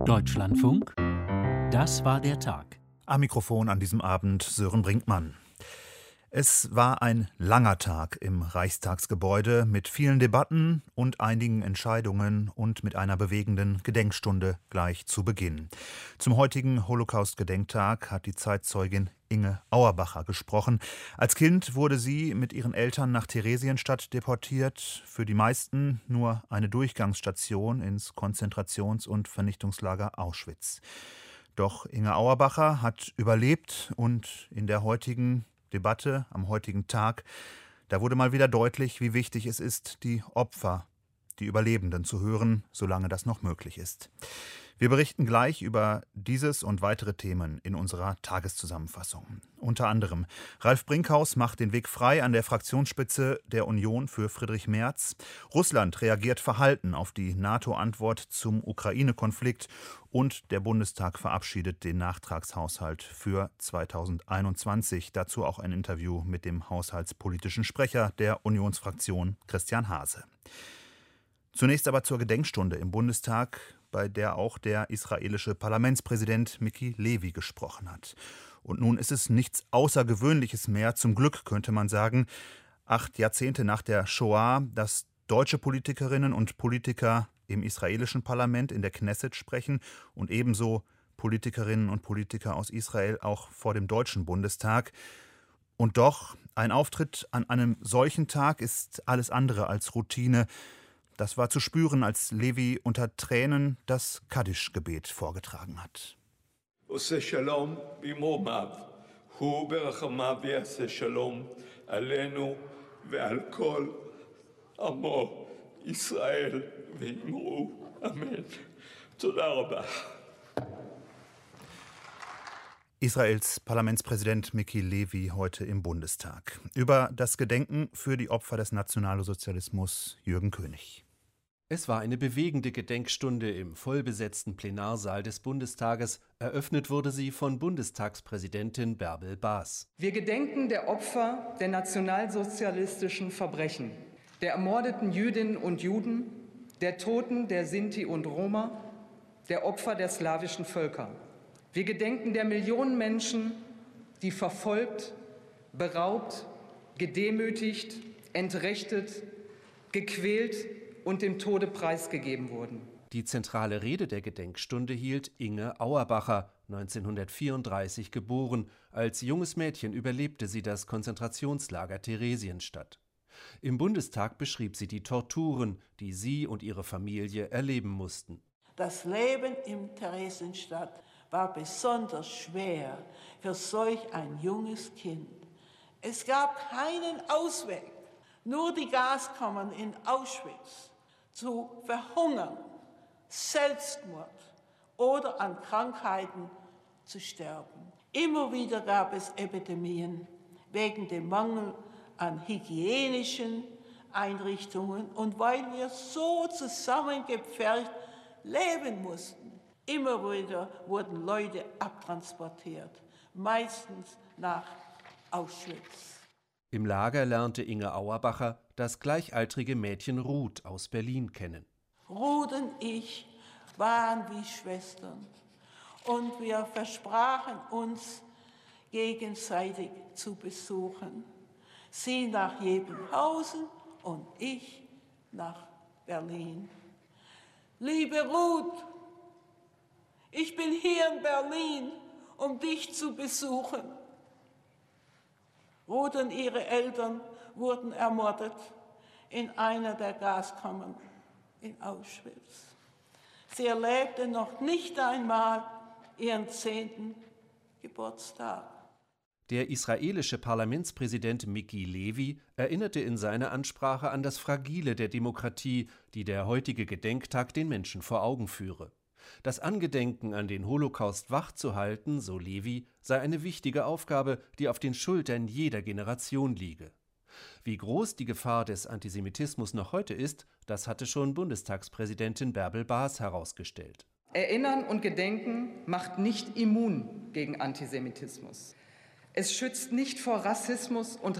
Deutschlandfunk, das war der Tag. Am Mikrofon an diesem Abend Sören Brinkmann. Es war ein langer Tag im Reichstagsgebäude mit vielen Debatten und einigen Entscheidungen und mit einer bewegenden Gedenkstunde gleich zu Beginn. Zum heutigen Holocaust-Gedenktag hat die Zeitzeugin Inge Auerbacher gesprochen. Als Kind wurde sie mit ihren Eltern nach Theresienstadt deportiert. Für die meisten nur eine Durchgangsstation ins Konzentrations- und Vernichtungslager Auschwitz. Doch Inge Auerbacher hat überlebt und in der heutigen Debatte am heutigen Tag, da wurde mal wieder deutlich, wie wichtig es ist, die Opfer, die Überlebenden zu hören, solange das noch möglich ist. Wir berichten gleich über dieses und weitere Themen in unserer Tageszusammenfassung. Unter anderem: Ralf Brinkhaus macht den Weg frei an der Fraktionsspitze der Union für Friedrich Merz. Russland reagiert verhalten auf die NATO-Antwort zum Ukraine-Konflikt. Und der Bundestag verabschiedet den Nachtragshaushalt für 2021. Dazu auch ein Interview mit dem haushaltspolitischen Sprecher der Unionsfraktion, Christian Hase. Zunächst aber zur Gedenkstunde im Bundestag, bei der auch der israelische Parlamentspräsident Miki Levy gesprochen hat. Und nun ist es nichts Außergewöhnliches mehr, zum Glück könnte man sagen, 8 Jahrzehnte nach der Shoah, dass deutsche Politikerinnen und Politiker im israelischen Parlament in der Knesset sprechen und ebenso Politikerinnen und Politiker aus Israel auch vor dem Deutschen Bundestag. Und doch, ein Auftritt an einem solchen Tag ist alles andere als Routine. Das war zu spüren, als Levy unter Tränen das Kaddisch-Gebet vorgetragen hat. Ose Shalom b'mumav, hu berachamav yaseh Shalom alenu ve'al kol amo Israel ve'imru. Amen. Toda rabah. Israels Parlamentspräsident Miki Levy heute im Bundestag. Über das Gedenken für die Opfer des Nationalsozialismus Jürgen König. Es war eine bewegende Gedenkstunde im vollbesetzten Plenarsaal des Bundestages. Eröffnet wurde sie von Bundestagspräsidentin Bärbel Baas. Wir gedenken der Opfer der nationalsozialistischen Verbrechen, der ermordeten Jüdinnen und Juden, der Toten der Sinti und Roma, der Opfer der slawischen Völker. Wir gedenken der Millionen Menschen, die verfolgt, beraubt, gedemütigt, entrechtet, gequält und dem Tode preisgegeben wurden. Die zentrale Rede der Gedenkstunde hielt Inge Auerbacher, 1934 geboren. Als junges Mädchen überlebte sie das Konzentrationslager Theresienstadt. Im Bundestag beschrieb sie die Torturen, die sie und ihre Familie erleben mussten. Das Leben in Theresienstadt war besonders schwer für solch ein junges Kind. Es gab keinen Ausweg, nur die Gaskammern in Auschwitz zu verhungern, Selbstmord oder an Krankheiten zu sterben. Immer wieder gab es Epidemien wegen dem Mangel an hygienischen Einrichtungen und weil wir so zusammengepfercht leben mussten. Immer wieder wurden Leute abtransportiert, meistens nach Auschwitz. Im Lager lernte Inge Auerbacher das gleichaltrige Mädchen Ruth aus Berlin kennen. Ruth und ich waren wie Schwestern und wir versprachen uns, gegenseitig zu besuchen. Sie nach Jebenhausen und ich nach Berlin. Liebe Ruth, ich bin hier in Berlin, um dich zu besuchen. Ruth und ihre Eltern wurden ermordet in einer der Gaskammern in Auschwitz. Sie erlebte noch nicht einmal ihren 10. Geburtstag. Der israelische Parlamentspräsident Miki Levy erinnerte in seiner Ansprache an das Fragile der Demokratie, die der heutige Gedenktag den Menschen vor Augen führe. Das Angedenken an den Holocaust wachzuhalten, so Levy, sei eine wichtige Aufgabe, die auf den Schultern jeder Generation liege. Wie groß die Gefahr des Antisemitismus noch heute ist, das hatte schon Bundestagspräsidentin Bärbel Baas herausgestellt. Erinnern und Gedenken macht nicht immun gegen Antisemitismus. Es schützt nicht vor Rassismus und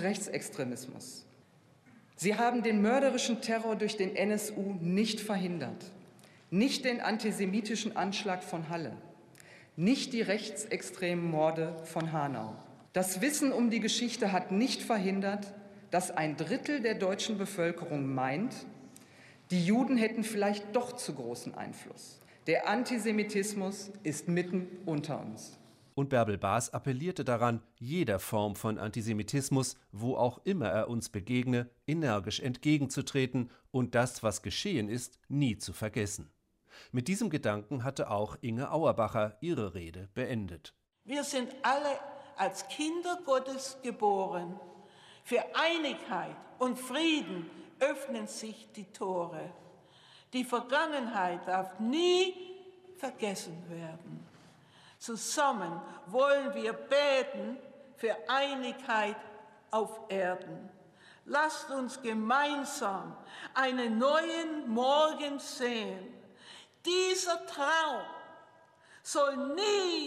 Rechtsextremismus. Sie haben den mörderischen Terror durch den NSU nicht verhindert. nicht den antisemitischen Anschlag von Halle, nicht die rechtsextremen Morde von Hanau. Das Wissen um die Geschichte hat nicht verhindert, dass 1/3 der deutschen Bevölkerung meint, die Juden hätten vielleicht doch zu großen Einfluss. Der Antisemitismus ist mitten unter uns. Und Bärbel Baas appellierte daran, jeder Form von Antisemitismus, wo auch immer er uns begegne, energisch entgegenzutreten und das, was geschehen ist, nie zu vergessen. Mit diesem Gedanken hatte auch Inge Auerbacher ihre Rede beendet. Wir sind alle als Kinder Gottes geboren. Für Einigkeit und Frieden öffnen sich die Tore. Die Vergangenheit darf nie vergessen werden. Zusammen wollen wir beten für Einigkeit auf Erden. Lasst uns gemeinsam einen neuen Morgen sehen. Dieser Traum soll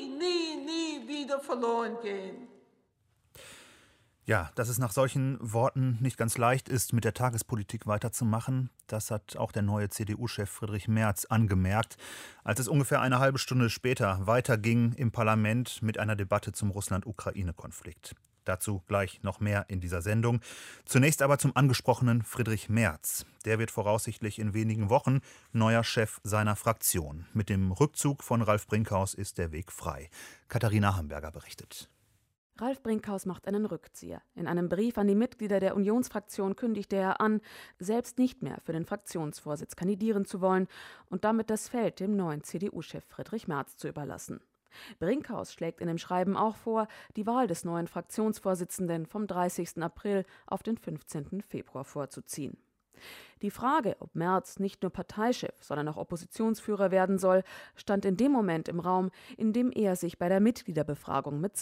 nie wieder verloren gehen. Ja, dass es nach solchen Worten nicht ganz leicht ist, mit der Tagespolitik weiterzumachen, das hat auch der neue CDU-Chef Friedrich Merz angemerkt, als es ungefähr eine halbe Stunde später weiterging im Parlament mit einer Debatte zum Russland-Ukraine-Konflikt. Dazu gleich noch mehr in dieser Sendung. Zunächst aber zum angesprochenen Friedrich Merz. Der wird voraussichtlich in wenigen Wochen neuer Chef seiner Fraktion. Mit dem Rückzug von Ralf Brinkhaus ist der Weg frei. Katharina Hamberger berichtet. Ralf Brinkhaus macht einen Rückzieher. In einem Brief an die Mitglieder der Unionsfraktion kündigte er an, selbst nicht mehr für den Fraktionsvorsitz kandidieren zu wollen und damit das Feld dem neuen CDU-Chef Friedrich Merz zu überlassen. Brinkhaus schlägt in dem Schreiben auch vor, die Wahl des neuen Fraktionsvorsitzenden vom 30. April auf den 15. Februar vorzuziehen. Die Frage, ob Merz nicht nur Parteichef, sondern auch Oppositionsführer werden soll, stand in dem Moment im Raum, in dem er sich bei der Mitgliederbefragung mit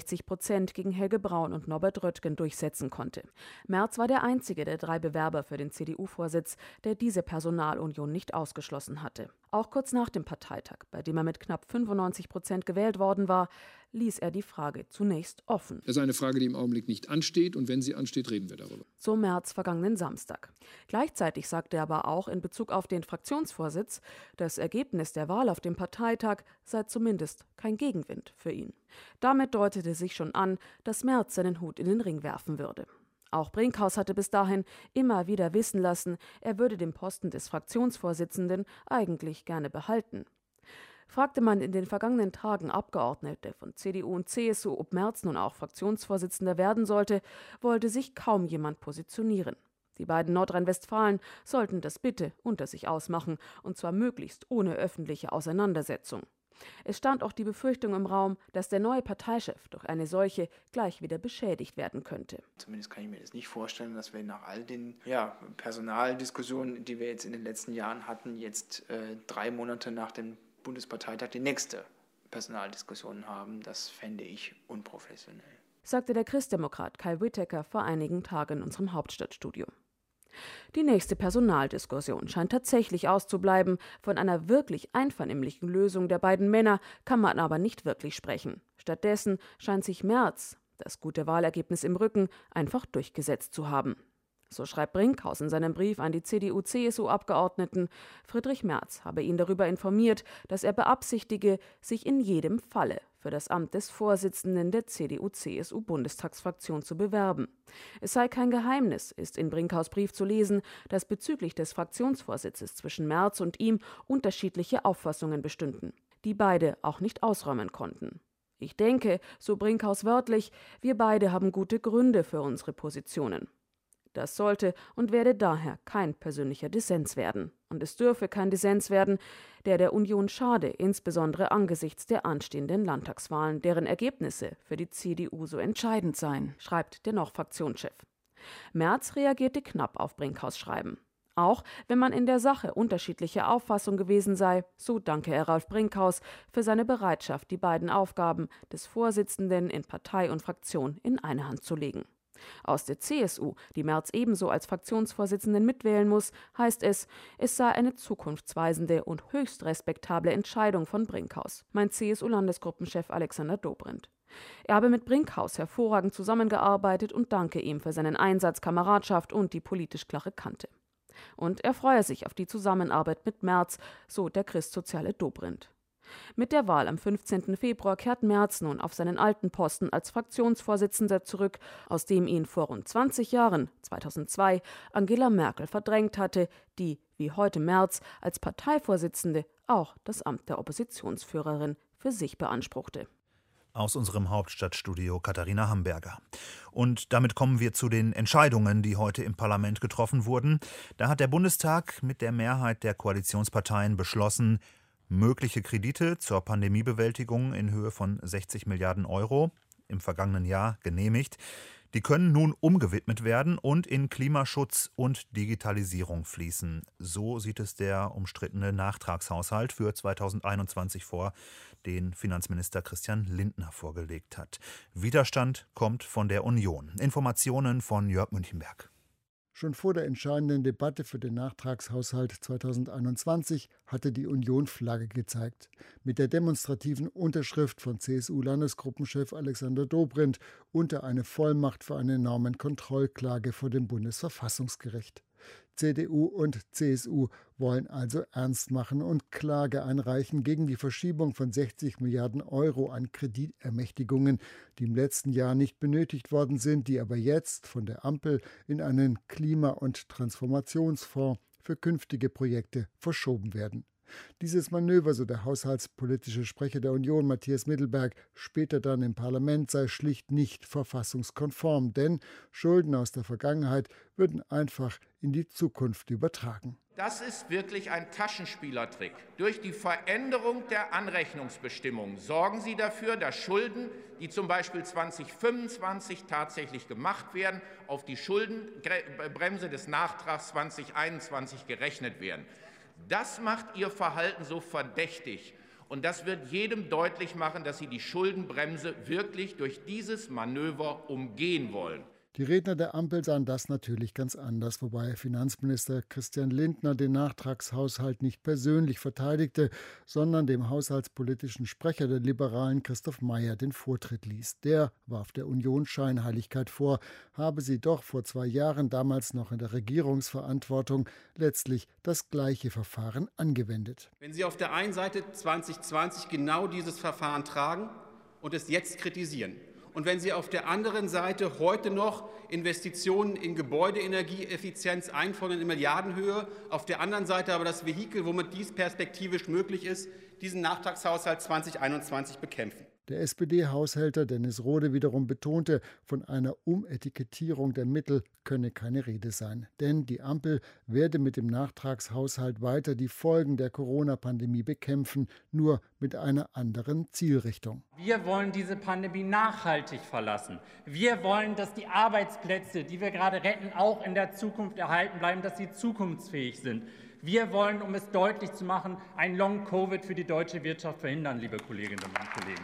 62% gegen Helge Braun und Norbert Röttgen durchsetzen konnte. Merz war der einzige der 3 Bewerber für den CDU-Vorsitz, der diese Personalunion nicht ausgeschlossen hatte. Auch kurz nach dem Parteitag, bei dem er mit knapp 95% gewählt worden war, ließ er die Frage zunächst offen. Das ist eine Frage, die im Augenblick nicht ansteht, und wenn sie ansteht, reden wir darüber. So Merz vergangenen Samstag. Gleichzeitig sagte er aber auch in Bezug auf den Fraktionsvorsitz, das Ergebnis der Wahl auf dem Parteitag sei zumindest kein Gegenwind für ihn. Damit deutete sich schon an, dass Merz seinen Hut in den Ring werfen würde. Auch Brinkhaus hatte bis dahin immer wieder wissen lassen, er würde den Posten des Fraktionsvorsitzenden eigentlich gerne behalten. Fragte man in den vergangenen Tagen Abgeordnete von CDU und CSU, ob Merz nun auch Fraktionsvorsitzender werden sollte, wollte sich kaum jemand positionieren. Die beiden Nordrhein-Westfalen sollten das bitte unter sich ausmachen, und zwar möglichst ohne öffentliche Auseinandersetzung. Es stand auch die Befürchtung im Raum, dass der neue Parteichef durch eine solche gleich wieder beschädigt werden könnte. Zumindest kann ich mir das nicht vorstellen, dass wir nach all den Personaldiskussionen, die wir jetzt in den letzten Jahren hatten, jetzt 3 Monate nach dem Bundesparteitag die nächste Personaldiskussion haben. Das fände ich unprofessionell, sagte der Christdemokrat Kai Whittaker vor einigen Tagen in unserem Hauptstadtstudio. Die nächste Personaldiskussion scheint tatsächlich auszubleiben. Von einer wirklich einvernehmlichen Lösung der beiden Männer kann man aber nicht wirklich sprechen. Stattdessen scheint sich Merz, das gute Wahlergebnis im Rücken, einfach durchgesetzt zu haben. So schreibt Brinkhaus in seinem Brief an die CDU-CSU-Abgeordneten, Friedrich Merz habe ihn darüber informiert, dass er beabsichtige, sich in jedem Falle für das Amt des Vorsitzenden der CDU-CSU-Bundestagsfraktion zu bewerben. Es sei kein Geheimnis, ist in Brinkhaus' Brief zu lesen, dass bezüglich des Fraktionsvorsitzes zwischen Merz und ihm unterschiedliche Auffassungen bestünden, die beide auch nicht ausräumen konnten. Ich denke, so Brinkhaus wörtlich, wir beide haben gute Gründe für unsere Positionen. Das sollte und werde daher kein persönlicher Dissens werden. Und es dürfe kein Dissens werden, der Union schade, insbesondere angesichts der anstehenden Landtagswahlen, deren Ergebnisse für die CDU so entscheidend seien, schreibt der noch Fraktionschef. Merz reagierte knapp auf Brinkhaus' Schreiben. Auch wenn man in der Sache unterschiedlicher Auffassung gewesen sei, so danke er Ralf Brinkhaus für seine Bereitschaft, die beiden Aufgaben des Vorsitzenden in Partei und Fraktion in eine Hand zu legen. Aus der CSU, die Merz ebenso als Fraktionsvorsitzenden mitwählen muss, heißt es sei eine zukunftsweisende und höchst respektable Entscheidung von Brinkhaus, meint CSU-Landesgruppenchef Alexander Dobrindt. Er habe mit Brinkhaus hervorragend zusammengearbeitet und danke ihm für seinen Einsatz, Kameradschaft und die politisch klare Kante. Und er freue sich auf die Zusammenarbeit mit Merz, so der Christsoziale Dobrindt. Mit der Wahl am 15. Februar kehrt Merz nun auf seinen alten Posten als Fraktionsvorsitzender zurück, aus dem ihn vor rund 20 Jahren, 2002, Angela Merkel verdrängt hatte, die, wie heute Merz, als Parteivorsitzende auch das Amt der Oppositionsführerin für sich beanspruchte. Aus unserem Hauptstadtstudio Katharina Hamberger. Und damit kommen wir zu den Entscheidungen, die heute im Parlament getroffen wurden. Da hat der Bundestag mit der Mehrheit der Koalitionsparteien beschlossen, mögliche Kredite zur Pandemiebewältigung in Höhe von 60 Milliarden Euro im vergangenen Jahr genehmigt. Die können nun umgewidmet werden und in Klimaschutz und Digitalisierung fließen. So sieht es der umstrittene Nachtragshaushalt für 2021 vor, den Finanzminister Christian Lindner vorgelegt hat. Widerstand kommt von der Union. Informationen von Jörg Münchenberg. Schon vor der entscheidenden Debatte für den Nachtragshaushalt 2021 hatte die Union Flagge gezeigt. Mit der demonstrativen Unterschrift von CSU-Landesgruppenchef Alexander Dobrindt unter eine Vollmacht für eine Normenkontrollklage vor dem Bundesverfassungsgericht. CDU und CSU wollen also ernst machen und Klage einreichen gegen die Verschiebung von 60 Milliarden Euro an Kreditermächtigungen, die im letzten Jahr nicht benötigt worden sind, die aber jetzt von der Ampel in einen Klima- und Transformationsfonds für künftige Projekte verschoben werden. Dieses Manöver, so der haushaltspolitische Sprecher der Union, Matthias Mittelberg, später dann im Parlament, sei schlicht nicht verfassungskonform, denn Schulden aus der Vergangenheit würden einfach in die Zukunft übertragen. Das ist wirklich ein Taschenspielertrick. Durch die Veränderung der Anrechnungsbestimmungen sorgen Sie dafür, dass Schulden, die zum Beispiel 2025 tatsächlich gemacht werden, auf die Schuldenbremse des Nachtrags 2021 gerechnet werden. Das macht Ihr Verhalten so verdächtig. Und das wird jedem deutlich machen, dass Sie die Schuldenbremse wirklich durch dieses Manöver umgehen wollen. Die Redner der Ampel sahen das natürlich ganz anders, wobei Finanzminister Christian Lindner den Nachtragshaushalt nicht persönlich verteidigte, sondern dem haushaltspolitischen Sprecher der Liberalen Christoph Mayer den Vortritt ließ. Der warf der Union Scheinheiligkeit vor, habe sie doch vor 2 Jahren, damals noch in der Regierungsverantwortung, letztlich das gleiche Verfahren angewendet. Wenn Sie auf der einen Seite 2020 genau dieses Verfahren tragen und es jetzt kritisieren, und wenn Sie auf der anderen Seite heute noch Investitionen in Gebäudeenergieeffizienz einfordern in Milliardenhöhe, auf der anderen Seite aber das Vehikel, womit dies perspektivisch möglich ist, diesen Nachtragshaushalt 2021 bekämpfen. Der SPD-Haushälter Dennis Rohde wiederum betonte, von einer Umetikettierung der Mittel könne keine Rede sein. Denn die Ampel werde mit dem Nachtragshaushalt weiter die Folgen der Corona-Pandemie bekämpfen, nur mit einer anderen Zielrichtung. Wir wollen diese Pandemie nachhaltig verlassen. Wir wollen, dass die Arbeitsplätze, die wir gerade retten, auch in der Zukunft erhalten bleiben, dass sie zukunftsfähig sind. Wir wollen, um es deutlich zu machen, ein Long-Covid für die deutsche Wirtschaft verhindern, liebe Kolleginnen und Kollegen.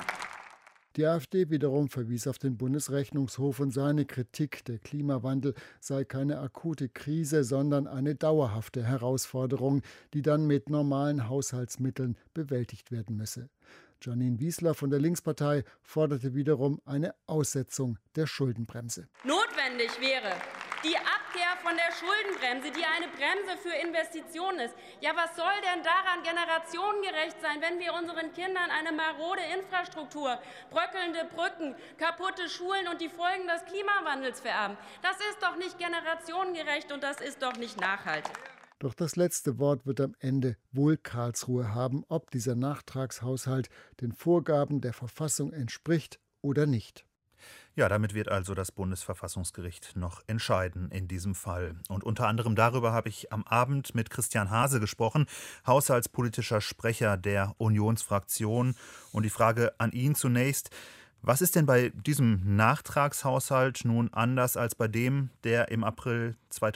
Die AfD wiederum verwies auf den Bundesrechnungshof und seine Kritik, der Klimawandel sei keine akute Krise, sondern eine dauerhafte Herausforderung, die dann mit normalen Haushaltsmitteln bewältigt werden müsse. Janine Wießler von der Linkspartei forderte wiederum eine Aussetzung der Schuldenbremse. Notwendig wäre die Abkehr von der Schuldenbremse, die eine Bremse für Investitionen ist. Ja, was soll denn daran generationengerecht sein, wenn wir unseren Kindern eine marode Infrastruktur, bröckelnde Brücken, kaputte Schulen und die Folgen des Klimawandels vererben? Das ist doch nicht generationengerecht und das ist doch nicht nachhaltig. Doch das letzte Wort wird am Ende wohl Karlsruhe haben, ob dieser Nachtragshaushalt den Vorgaben der Verfassung entspricht oder nicht. Ja, damit wird also das Bundesverfassungsgericht noch entscheiden in diesem Fall. Und unter anderem darüber habe ich am Abend mit Christian Hase gesprochen, haushaltspolitischer Sprecher der Unionsfraktion. Und die Frage an ihn zunächst: Was ist denn bei diesem Nachtragshaushalt nun anders als bei dem, der im April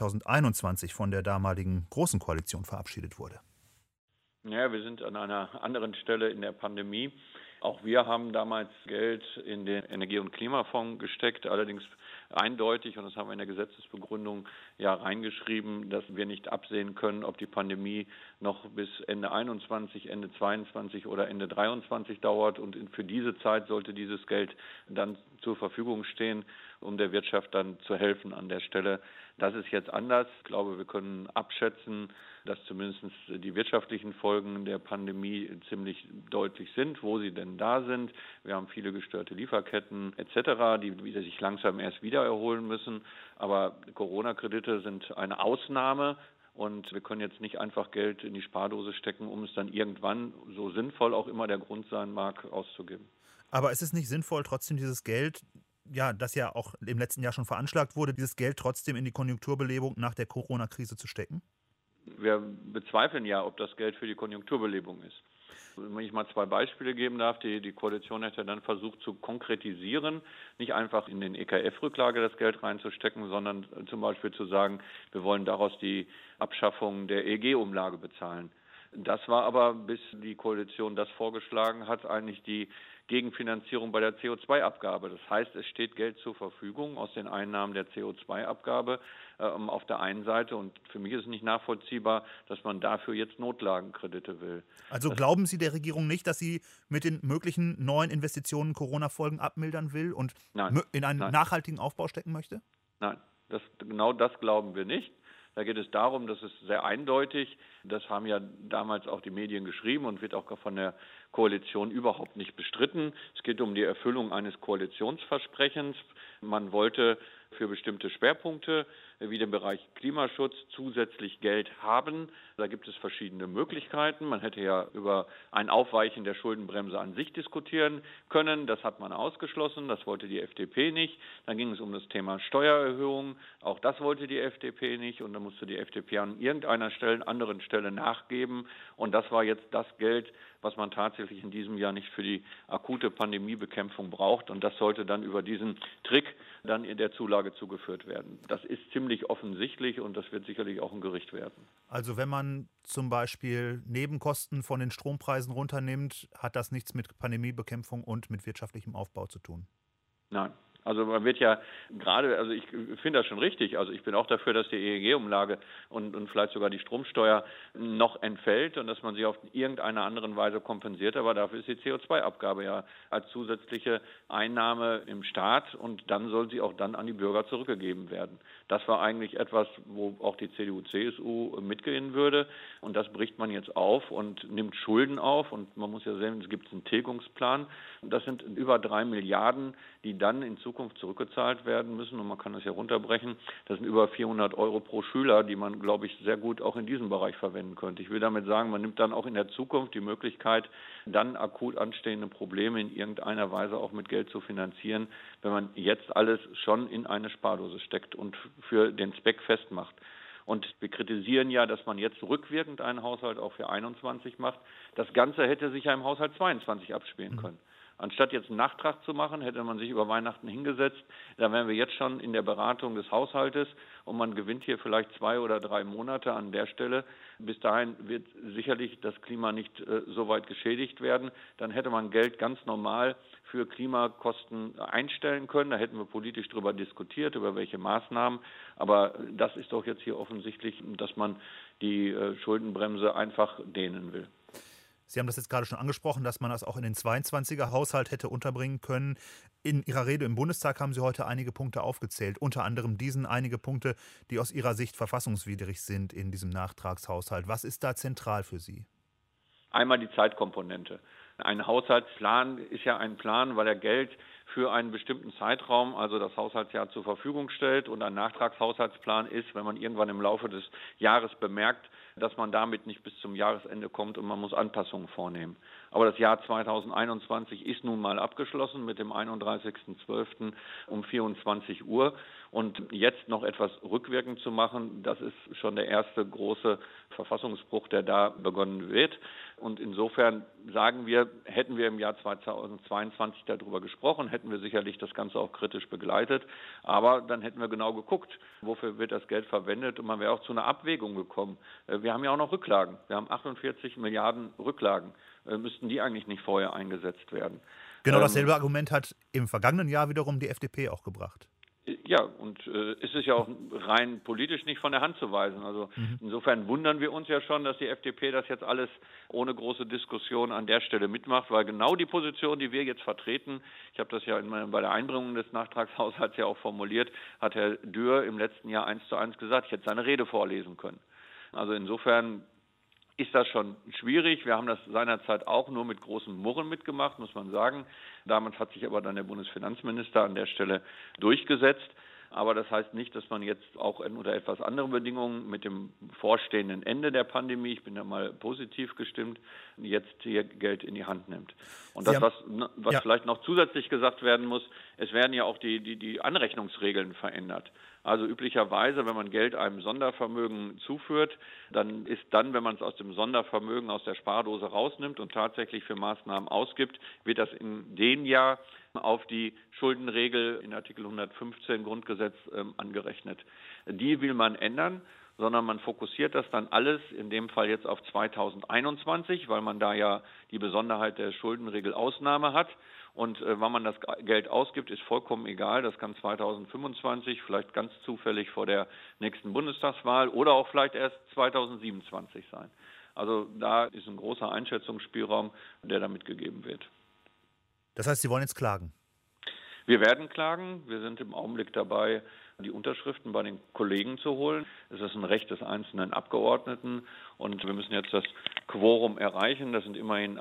2021 von der damaligen Großen Koalition verabschiedet wurde? Ja, wir sind an einer anderen Stelle in der Pandemie. Auch wir haben damals Geld in den Energie- und Klimafonds gesteckt, allerdings eindeutig, und das haben wir in der Gesetzesbegründung ja reingeschrieben, dass wir nicht absehen können, ob die Pandemie noch bis Ende 21, Ende 22 oder Ende 23 dauert. Und für diese Zeit sollte dieses Geld dann zur Verfügung stehen, um der Wirtschaft dann zu helfen an der Stelle. Das ist jetzt anders. Ich glaube, wir können abschätzen, dass zumindest die wirtschaftlichen Folgen der Pandemie ziemlich deutlich sind, wo sie denn da sind. Wir haben viele gestörte Lieferketten etc., die sich langsam erst wieder erholen müssen. Aber Corona-Kredite sind eine Ausnahme. Und wir können jetzt nicht einfach Geld in die Spardose stecken, um es dann irgendwann, so sinnvoll auch immer der Grund sein mag, auszugeben. Aber ist es nicht sinnvoll, trotzdem dieses Geld, ja, das ja auch im letzten Jahr schon veranschlagt wurde, dieses Geld trotzdem in die Konjunkturbelebung nach der Corona-Krise zu stecken? Wir bezweifeln ja, ob das Geld für die Konjunkturbelebung ist. Wenn ich mal 2 Beispiele geben darf, die Koalition hat ja dann versucht zu konkretisieren, nicht einfach in den EKF-Rücklage das Geld reinzustecken, sondern zum Beispiel zu sagen, wir wollen daraus die Abschaffung der EEG-Umlage bezahlen. Das war aber, bis die Koalition das vorgeschlagen hat, eigentlich die Gegenfinanzierung bei der CO2-Abgabe. Das heißt, es steht Geld zur Verfügung aus den Einnahmen der CO2-Abgabe auf der einen Seite. Und für mich ist es nicht nachvollziehbar, dass man dafür jetzt Notlagenkredite will. Also glauben Sie der Regierung nicht, dass sie mit den möglichen neuen Investitionen Corona-Folgen abmildern will und in einen nachhaltigen Aufbau stecken möchte? Nein, genau das glauben wir nicht. Da geht es darum, dass es sehr eindeutig, das haben ja damals auch die Medien geschrieben und wird auch von der Koalition überhaupt nicht bestritten. Es geht um die Erfüllung eines Koalitionsversprechens. Man wollte für bestimmte Schwerpunkte wie den Bereich Klimaschutz zusätzlich Geld haben. Da gibt es verschiedene Möglichkeiten. Man hätte ja über ein Aufweichen der Schuldenbremse an sich diskutieren können. Das hat man ausgeschlossen. Das wollte die FDP nicht. Dann ging es um das Thema Steuererhöhung. Auch das wollte die FDP nicht. Und dann musste die FDP an irgendeiner anderen Stelle nachgeben. Und das war jetzt das Geld, was man tatsächlich in diesem Jahr nicht für die akute Pandemiebekämpfung braucht. Und das sollte dann über diesen Trick dann in der Zulage zugeführt werden. Das ist ziemlich offensichtlich und das wird sicherlich auch ein Gericht werden. Also wenn man zum Beispiel Nebenkosten von den Strompreisen runternimmt, hat das nichts mit Pandemiebekämpfung und mit wirtschaftlichem Aufbau zu tun? Nein. Also man wird ja gerade, also ich finde das schon richtig, also ich bin auch dafür, dass die EEG-Umlage und vielleicht sogar die Stromsteuer noch entfällt und dass man sie auf irgendeine andere Weise kompensiert, aber dafür ist die CO2-Abgabe ja als zusätzliche Einnahme im Staat und dann soll sie auch dann an die Bürger zurückgegeben werden. Das war eigentlich etwas, wo auch die CDU, CSU mitgehen würde und das bricht man jetzt auf und nimmt Schulden auf und man muss ja sehen, es gibt einen Tilgungsplan. Das sind über 3 Milliarden, die dann in Zukunft zurückgezahlt werden müssen und man kann das ja runterbrechen. Das sind über 400 € pro Schüler, die man, glaube ich, sehr gut auch in diesem Bereich verwenden könnte. Ich will damit sagen, man nimmt dann auch in der Zukunft die Möglichkeit, dann akut anstehende Probleme in irgendeiner Weise auch mit Geld zu finanzieren, wenn man jetzt alles schon in eine Spardose steckt und für den Zweck festmacht. Und wir kritisieren ja, dass man jetzt rückwirkend einen Haushalt auch für 21 macht. Das Ganze hätte sich ja im Haushalt 22 abspielen können. Anstatt jetzt einen Nachtrag zu machen, hätte man sich über Weihnachten hingesetzt. Da wären wir jetzt schon in der Beratung des Haushaltes und man gewinnt hier vielleicht 2 oder 3 Monate an der Stelle. Bis dahin wird sicherlich das Klima nicht so weit geschädigt werden. Dann hätte man Geld ganz normal für Klimakosten einstellen können. Da hätten wir politisch darüber diskutiert, über welche Maßnahmen. Aber das ist doch jetzt hier offensichtlich, dass man die Schuldenbremse einfach dehnen will. Sie haben das jetzt gerade schon angesprochen, dass man das auch in den 22er Haushalt hätte unterbringen können. In Ihrer Rede im Bundestag haben Sie heute einige Punkte aufgezählt, unter anderem einige Punkte, die aus Ihrer Sicht verfassungswidrig sind in diesem Nachtragshaushalt. Was ist da zentral für Sie? Einmal die Zeitkomponente. Ein Haushaltsplan ist ja ein Plan, weil er Geld für einen bestimmten Zeitraum, also das Haushaltsjahr, zur Verfügung stellt. Und ein Nachtragshaushaltsplan ist, wenn man irgendwann im Laufe des Jahres bemerkt, dass man damit nicht bis zum Jahresende kommt und man muss Anpassungen vornehmen. Aber das Jahr 2021 ist nun mal abgeschlossen mit dem 31.12. um 24 Uhr. Und jetzt noch etwas rückwirkend zu machen, das ist schon der erste große Verfassungsbruch, der da begonnen wird. Und insofern sagen wir, hätten wir im Jahr 2022 darüber gesprochen, hätten wir sicherlich das Ganze auch kritisch begleitet. Aber dann hätten wir genau geguckt, wofür wird das Geld verwendet. Und man wäre auch zu einer Abwägung gekommen. Wir haben ja auch noch Rücklagen. Wir haben 48 Milliarden Rücklagen. müssten die eigentlich nicht vorher eingesetzt werden? Genau dasselbe Argument hat im vergangenen Jahr wiederum die FDP auch gebracht. Ja, und es ist ja auch rein politisch nicht von der Hand zu weisen. Also insofern wundern wir uns ja schon, dass die FDP das jetzt alles ohne große Diskussion an der Stelle mitmacht, weil genau die Position, die wir jetzt vertreten, ich habe das ja bei der Einbringung des Nachtragshaushalts ja auch formuliert, hat Herr Dürr im letzten Jahr 1:1 gesagt, ich hätte seine Rede vorlesen können. Also insofern ist das schon schwierig. Wir haben das seinerzeit auch nur mit großem Murren mitgemacht, muss man sagen. Damals hat sich aber dann der Bundesfinanzminister an der Stelle durchgesetzt. Aber das heißt nicht, dass man jetzt auch unter etwas anderen Bedingungen mit dem vorstehenden Ende der Pandemie, ich bin ja mal positiv gestimmt, jetzt hier Geld in die Hand nimmt. Und das, was vielleicht noch zusätzlich gesagt werden muss, es werden ja auch die Anrechnungsregeln verändert. Also üblicherweise, wenn man Geld einem Sondervermögen zuführt, dann ist wenn man es aus dem Sondervermögen, aus der Spardose rausnimmt und tatsächlich für Maßnahmen ausgibt, wird das in dem Jahr auf die Schuldenregel in Artikel 115 Grundgesetz angerechnet. Die will man ändern, sondern man fokussiert das dann alles, in dem Fall jetzt auf 2021, weil man da ja die Besonderheit der Schuldenregel Ausnahme hat. Und wann man das Geld ausgibt, ist vollkommen egal. Das kann 2025, vielleicht ganz zufällig vor der nächsten Bundestagswahl oder auch vielleicht erst 2027 sein. Also da ist ein großer Einschätzungsspielraum, der damit gegeben wird. Das heißt, Sie wollen jetzt klagen? Wir werden klagen. Wir sind im Augenblick dabei, die Unterschriften bei den Kollegen zu holen. Es ist ein Recht des einzelnen Abgeordneten und wir müssen jetzt das Quorum erreichen. Das sind immerhin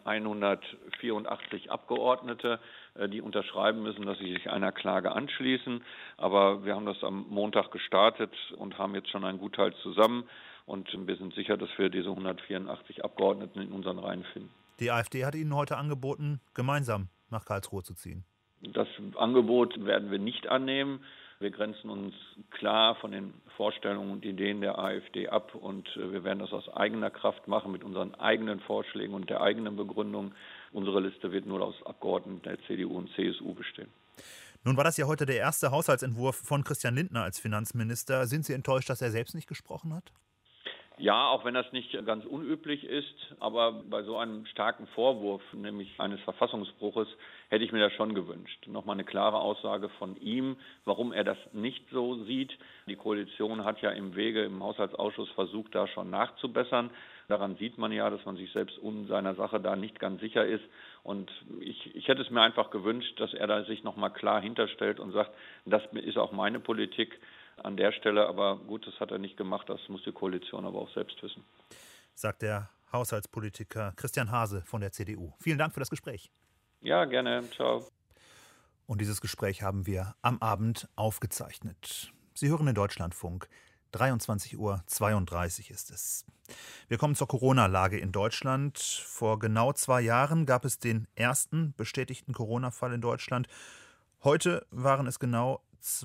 184 Abgeordnete, die unterschreiben müssen, dass sie sich einer Klage anschließen. Aber wir haben das am Montag gestartet und haben jetzt schon einen Gutteil zusammen. Und wir sind sicher, dass wir diese 184 Abgeordneten in unseren Reihen finden. Die AfD hat Ihnen heute angeboten, gemeinsam nach Karlsruhe zu ziehen. Das Angebot werden wir nicht annehmen. Wir grenzen uns klar von den Vorstellungen und Ideen der AfD ab und wir werden das aus eigener Kraft machen mit unseren eigenen Vorschlägen und der eigenen Begründung. Unsere Liste wird nur aus Abgeordneten der CDU und CSU bestehen. Nun war das ja heute der erste Haushaltsentwurf von Christian Lindner als Finanzminister. Sind Sie enttäuscht, dass er selbst nicht gesprochen hat? Ja, auch wenn das nicht ganz unüblich ist, aber bei so einem starken Vorwurf, nämlich eines Verfassungsbruches, hätte ich mir das schon gewünscht. Nochmal eine klare Aussage von ihm, warum er das nicht so sieht. Die Koalition hat ja im Haushaltsausschuss versucht, da schon nachzubessern. Daran sieht man ja, dass man sich selbst seiner Sache da nicht ganz sicher ist. Und ich hätte es mir einfach gewünscht, dass er da sich nochmal klar hinterstellt und sagt, das ist auch meine Politik. An der Stelle, aber gut, das hat er nicht gemacht, das muss die Koalition aber auch selbst wissen. Sagt der Haushaltspolitiker Christian Hase von der CDU. Vielen Dank für das Gespräch. Ja, gerne. Ciao. Und dieses Gespräch haben wir am Abend aufgezeichnet. Sie hören den Deutschlandfunk. 23:32 Uhr ist es. Wir kommen zur Corona-Lage in Deutschland. Vor genau 2 Jahren gab es den ersten bestätigten Corona-Fall in Deutschland. Heute waren es genau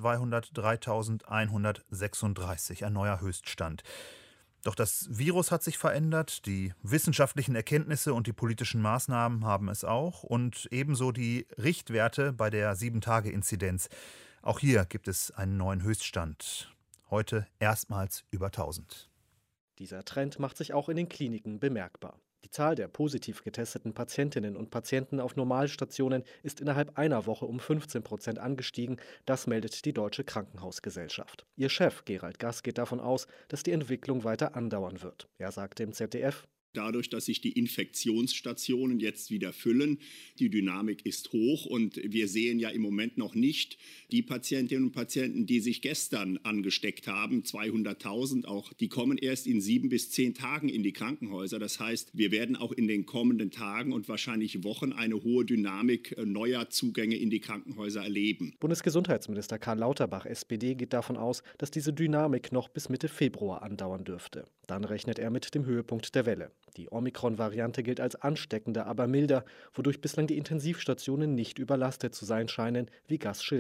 203.136, ein neuer Höchststand. Doch das Virus hat sich verändert, die wissenschaftlichen Erkenntnisse und die politischen Maßnahmen haben es auch und ebenso die Richtwerte bei der 7-Tage-Inzidenz. Auch hier gibt es einen neuen Höchststand. Heute erstmals über 1000. Dieser Trend macht sich auch in den Kliniken bemerkbar. Die Zahl der positiv getesteten Patientinnen und Patienten auf Normalstationen ist innerhalb einer Woche um 15% angestiegen. Das meldet die Deutsche Krankenhausgesellschaft. Ihr Chef Gerald Gass geht davon aus, dass die Entwicklung weiter andauern wird. Er sagte im ZDF: Dadurch, dass sich die Infektionsstationen jetzt wieder füllen, die Dynamik ist hoch und wir sehen ja im Moment noch nicht die Patientinnen und Patienten, die sich gestern angesteckt haben, 200.000, auch die kommen erst in 7 bis 10 Tagen in die Krankenhäuser. Das heißt, wir werden auch in den kommenden Tagen und wahrscheinlich Wochen eine hohe Dynamik neuer Zugänge in die Krankenhäuser erleben. Bundesgesundheitsminister Karl Lauterbach, SPD, geht davon aus, dass diese Dynamik noch bis Mitte Februar andauern dürfte. Dann rechnet er mit dem Höhepunkt der Welle. Die Omikron-Variante gilt als ansteckender, aber milder, wodurch bislang die Intensivstationen nicht überlastet zu sein scheinen, wie Gass schildert.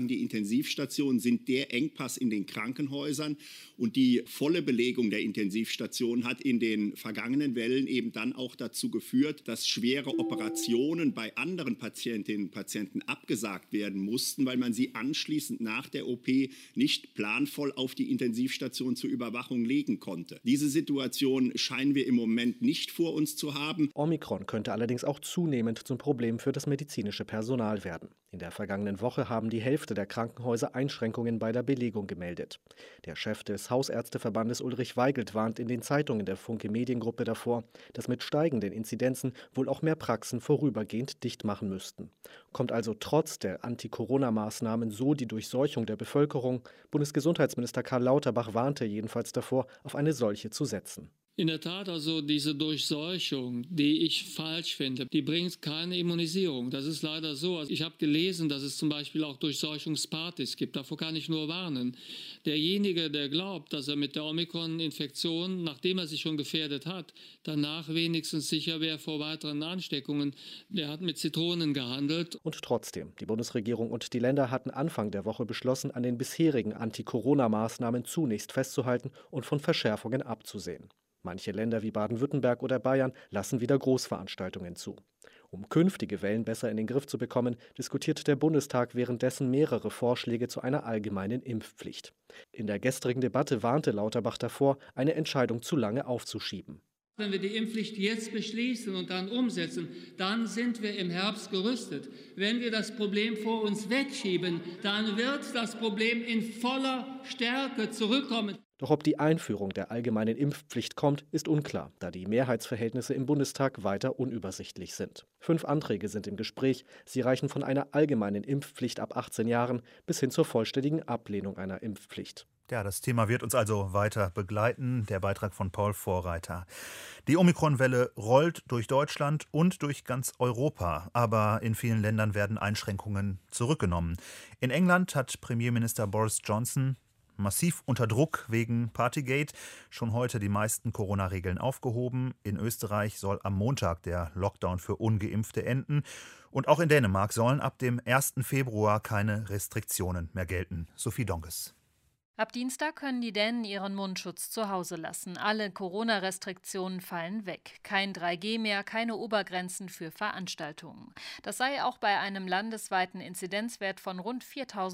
Die Intensivstationen sind der Engpass in den Krankenhäusern und die volle Belegung der Intensivstationen hat in den vergangenen Wellen eben dann auch dazu geführt, dass schwere Operationen bei anderen Patientinnen und Patienten abgesagt werden mussten, weil man sie anschließend nach der OP nicht planvoll auf die Intensivstation zur Überwachung legen konnte. Diese Situation scheinen wir im Moment nicht vor uns zu haben. Omikron könnte allerdings auch zunehmend zum Problem für das medizinische Personal werden. In der vergangenen Woche haben die Hälfte der Krankenhäuser Einschränkungen bei der Belegung gemeldet. Der Chef des Hausärzteverbandes Ulrich Weigelt warnt in den Zeitungen der Funke Mediengruppe davor, dass mit steigenden Inzidenzen wohl auch mehr Praxen vorübergehend dicht machen müssten. Kommt also trotz der Anti-Corona-Maßnahmen so die Durchseuchung der Bevölkerung? Bundesgesundheitsminister Karl Lauterbach warnte jedenfalls davor, auf eine solche zu setzen. In der Tat, also diese Durchseuchung, die ich falsch finde, die bringt keine Immunisierung. Das ist leider so. Also ich habe gelesen, dass es zum Beispiel auch Durchseuchungspartys gibt. Davor kann ich nur warnen. Derjenige, der glaubt, dass er mit der Omikron-Infektion, nachdem er sich schon gefährdet hat, danach wenigstens sicher wäre vor weiteren Ansteckungen, der hat mit Zitronen gehandelt. Und trotzdem, die Bundesregierung und die Länder hatten Anfang der Woche beschlossen, an den bisherigen Anti-Corona-Maßnahmen zunächst festzuhalten und von Verschärfungen abzusehen. Manche Länder wie Baden-Württemberg oder Bayern lassen wieder Großveranstaltungen zu. Um künftige Wellen besser in den Griff zu bekommen, diskutiert der Bundestag währenddessen mehrere Vorschläge zu einer allgemeinen Impfpflicht. In der gestrigen Debatte warnte Lauterbach davor, eine Entscheidung zu lange aufzuschieben. Wenn wir die Impfpflicht jetzt beschließen und dann umsetzen, dann sind wir im Herbst gerüstet. Wenn wir das Problem vor uns wegschieben, dann wird das Problem in voller Stärke zurückkommen. Doch ob die Einführung der allgemeinen Impfpflicht kommt, ist unklar, da die Mehrheitsverhältnisse im Bundestag weiter unübersichtlich sind. 5 Anträge sind im Gespräch. Sie reichen von einer allgemeinen Impfpflicht ab 18 Jahren bis hin zur vollständigen Ablehnung einer Impfpflicht. Ja, das Thema wird uns also weiter begleiten. Der Beitrag von Paul Vorreiter. Die Omikron-Welle rollt durch Deutschland und durch ganz Europa. Aber in vielen Ländern werden Einschränkungen zurückgenommen. In England hat Premierminister Boris Johnson massiv unter Druck wegen Partygate schon heute die meisten Corona-Regeln aufgehoben. In Österreich soll am Montag der Lockdown für Ungeimpfte enden. Und auch in Dänemark sollen ab dem 1. Februar keine Restriktionen mehr gelten. Sophie Donges. Ab Dienstag können die Dänen ihren Mundschutz zu Hause lassen. Alle Corona-Restriktionen fallen weg. Kein 3G mehr, keine Obergrenzen für Veranstaltungen. Das sei auch bei einem landesweiten Inzidenzwert von rund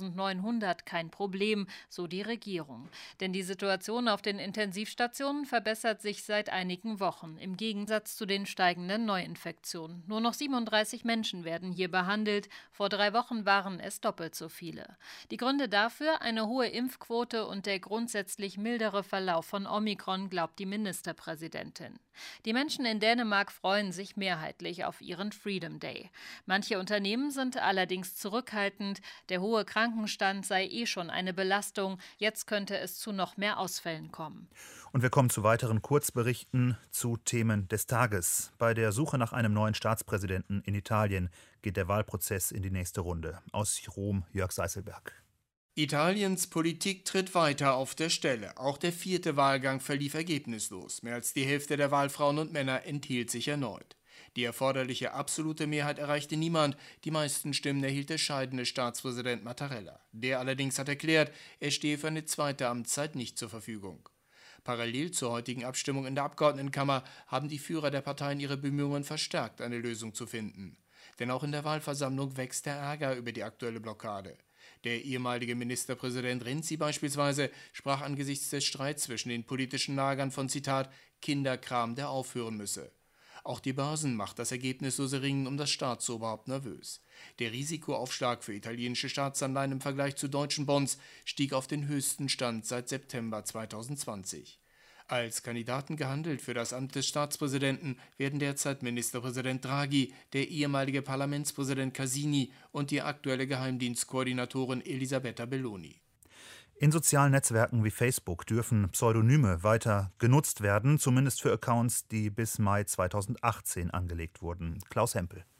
4.900 kein Problem, so die Regierung. Denn die Situation auf den Intensivstationen verbessert sich seit einigen Wochen, im Gegensatz zu den steigenden Neuinfektionen. Nur noch 37 Menschen werden hier behandelt. Vor 3 Wochen waren es doppelt so viele. Die Gründe dafür: eine hohe Impfquote und der grundsätzlich mildere Verlauf von Omikron, glaubt die Ministerpräsidentin. Die Menschen in Dänemark freuen sich mehrheitlich auf ihren Freedom Day. Manche Unternehmen sind allerdings zurückhaltend. Der hohe Krankenstand sei schon eine Belastung. Jetzt könnte es zu noch mehr Ausfällen kommen. Und wir kommen zu weiteren Kurzberichten zu Themen des Tages. Bei der Suche nach einem neuen Staatspräsidenten in Italien geht der Wahlprozess in die nächste Runde. Aus Rom, Jörg Seißelberg. Italiens Politik tritt weiter auf der Stelle. Auch der 4. Wahlgang verlief ergebnislos. Mehr als die Hälfte der Wahlfrauen und Männer enthielt sich erneut. Die erforderliche absolute Mehrheit erreichte niemand. Die meisten Stimmen erhielt der scheidende Staatspräsident Mattarella. Der allerdings hat erklärt, er stehe für eine zweite Amtszeit nicht zur Verfügung. Parallel zur heutigen Abstimmung in der Abgeordnetenkammer haben die Führer der Parteien ihre Bemühungen verstärkt, eine Lösung zu finden. Denn auch in der Wahlversammlung wächst der Ärger über die aktuelle Blockade. Der ehemalige Ministerpräsident Renzi beispielsweise sprach angesichts des Streits zwischen den politischen Lagern von, Zitat, Kinderkram, der aufhören müsse. Auch die Börsen macht das ergebnislose Ringen um das Staatsoberhaupt nervös. Der Risikoaufschlag für italienische Staatsanleihen im Vergleich zu deutschen Bonds stieg auf den höchsten Stand seit September 2020. Als Kandidaten gehandelt für das Amt des Staatspräsidenten werden derzeit Ministerpräsident Draghi, der ehemalige Parlamentspräsident Casini und die aktuelle Geheimdienstkoordinatorin Elisabetta Belloni. In sozialen Netzwerken wie Facebook dürfen Pseudonyme weiter genutzt werden, zumindest für Accounts, die bis Mai 2018 angelegt wurden. Klaus Hempel.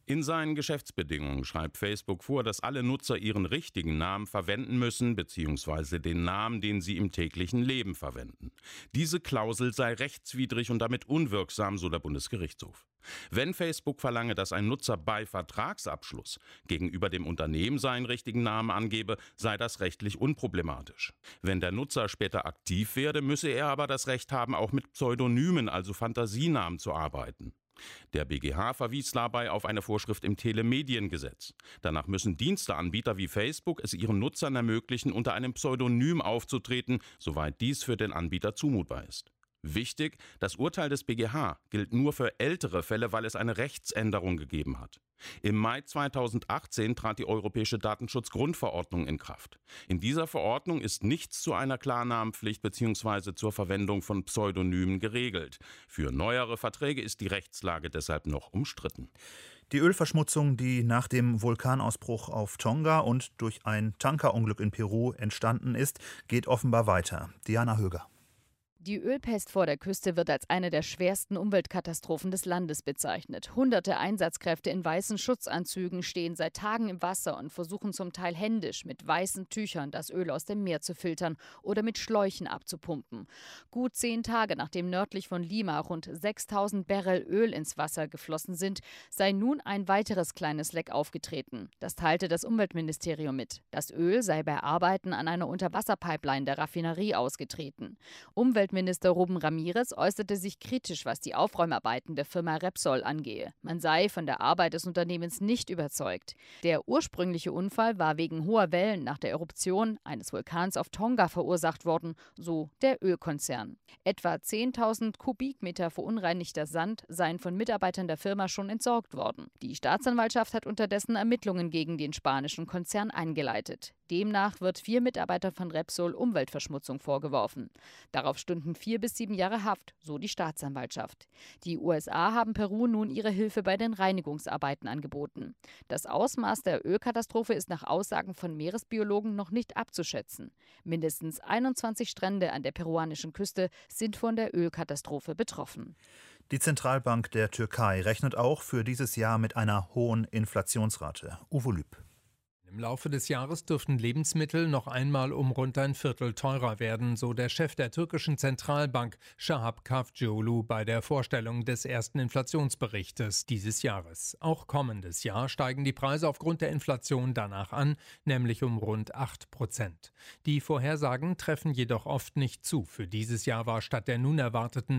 In seinen Geschäftsbedingungen schreibt Facebook vor, dass alle Nutzer ihren richtigen Namen verwenden müssen, bzw. den Namen, den sie im täglichen Leben verwenden. Diese Klausel sei rechtswidrig und damit unwirksam, so der Bundesgerichtshof. Wenn Facebook verlange, dass ein Nutzer bei Vertragsabschluss gegenüber dem Unternehmen seinen richtigen Namen angebe, sei das rechtlich unproblematisch. Wenn der Nutzer später aktiv werde, müsse er aber das Recht haben, auch mit Pseudonymen, also Fantasienamen, zu arbeiten. Der BGH verwies dabei auf eine Vorschrift im Telemediengesetz. Danach müssen Diensteanbieter wie Facebook es ihren Nutzern ermöglichen, unter einem Pseudonym aufzutreten, soweit dies für den Anbieter zumutbar ist. Wichtig, das Urteil des BGH gilt nur für ältere Fälle, weil es eine Rechtsänderung gegeben hat. Im Mai 2018 trat die Europäische Datenschutzgrundverordnung in Kraft. In dieser Verordnung ist nichts zu einer Klarnamenpflicht bzw. zur Verwendung von Pseudonymen geregelt. Für neuere Verträge ist die Rechtslage deshalb noch umstritten. Die Ölverschmutzung, die nach dem Vulkanausbruch auf Tonga und durch ein Tankerunglück in Peru entstanden ist, geht offenbar weiter. Diana Höger. Die Ölpest vor der Küste wird als eine der schwersten Umweltkatastrophen des Landes bezeichnet. Hunderte Einsatzkräfte in weißen Schutzanzügen stehen seit Tagen im Wasser und versuchen zum Teil händisch mit weißen Tüchern das Öl aus dem Meer zu filtern oder mit Schläuchen abzupumpen. Gut 10 Tage nachdem nördlich von Lima rund 6000 Barrel Öl ins Wasser geflossen sind, sei nun ein weiteres kleines Leck aufgetreten. Das teilte das Umweltministerium mit. Das Öl sei bei Arbeiten an einer Unterwasserpipeline der Raffinerie ausgetreten. Umweltminister Rubén Ramírez äußerte sich kritisch, was die Aufräumarbeiten der Firma Repsol angehe. Man sei von der Arbeit des Unternehmens nicht überzeugt. Der ursprüngliche Unfall war wegen hoher Wellen nach der Eruption eines Vulkans auf Tonga verursacht worden, so der Ölkonzern. Etwa 10.000 Kubikmeter verunreinigter Sand seien von Mitarbeitern der Firma schon entsorgt worden. Die Staatsanwaltschaft hat unterdessen Ermittlungen gegen den spanischen Konzern eingeleitet. Demnach wird 4 Mitarbeitern von Repsol Umweltverschmutzung vorgeworfen. Darauf stünden 4 bis 7 Jahre Haft, so die Staatsanwaltschaft. Die USA haben Peru nun ihre Hilfe bei den Reinigungsarbeiten angeboten. Das Ausmaß der Ölkatastrophe ist nach Aussagen von Meeresbiologen noch nicht abzuschätzen. Mindestens 21 Strände an der peruanischen Küste sind von der Ölkatastrophe betroffen. Die Zentralbank der Türkei rechnet auch für dieses Jahr mit einer hohen Inflationsrate. Uwe Lüb. Im Laufe des Jahres dürften Lebensmittel noch einmal um rund ein Viertel teurer werden, so der Chef der türkischen Zentralbank, Şahap Kavcıoğlu, bei der Vorstellung des ersten Inflationsberichtes dieses Jahres. Auch kommendes Jahr steigen die Preise aufgrund der Inflation danach an, nämlich um rund 8%. Die Vorhersagen treffen jedoch oft nicht zu. Für dieses Jahr war statt der nun erwarteten